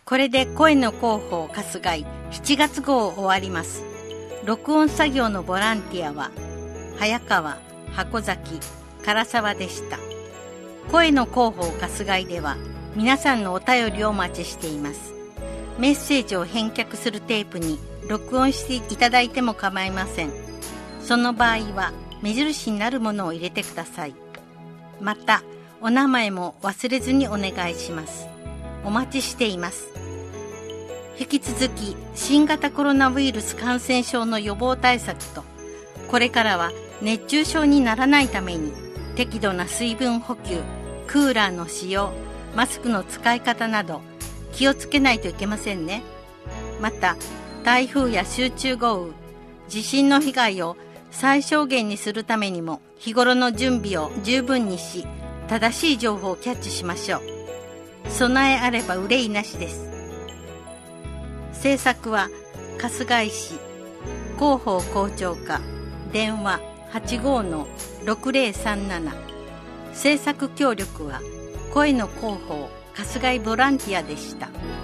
これで声の広報春日井7月号を終わります。録音作業のボランティアは早川、箱崎、唐沢でした。声の広報春日井では皆さんのお便りをお待ちしています。メッセージを返却するテープに録音していただいても構いません。その場合は目印になるものを入れてください。またお名前も忘れずにお願いします。お待ちしています。引き続き新型コロナウイルス感染症の予防対策と、これからは熱中症にならないために適度な水分補給、クーラーの使用、マスクの使い方など気をつけないといけませんね。また台風や集中豪雨、地震の被害を最小限にするためにも日頃の準備を十分にし、正しい情報をキャッチしましょう。備えあれば憂いなしです。制作は春日井市広報校長課、電話 85-6037。 制作協力は声の広報春日井ボランティアでした。